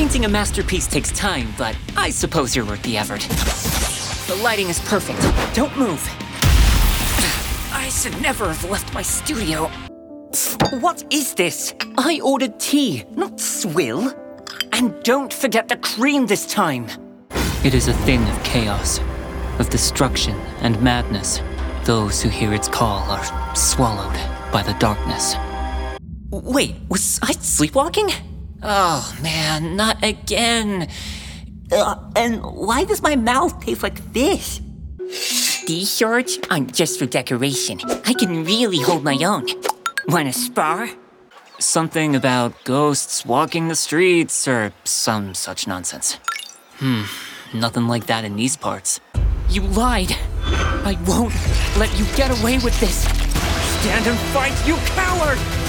Painting a masterpiece takes time, but I suppose you're worth the effort. The lighting is perfect. Don't move. I should never have left my studio. What is this? I ordered tea, not swill. And don't forget the cream this time. It is a thing of chaos, of destruction and madness. Those who hear its call are swallowed by the darkness. Wait, was I sleepwalking? Oh man, not again. And why does my mouth taste like this? These shorts aren't just for decoration. I can really hold my own. Wanna spar? Something about ghosts walking the streets or some such nonsense. Nothing like that in these parts. You lied. I won't let you get away with this. Stand and fight, you coward!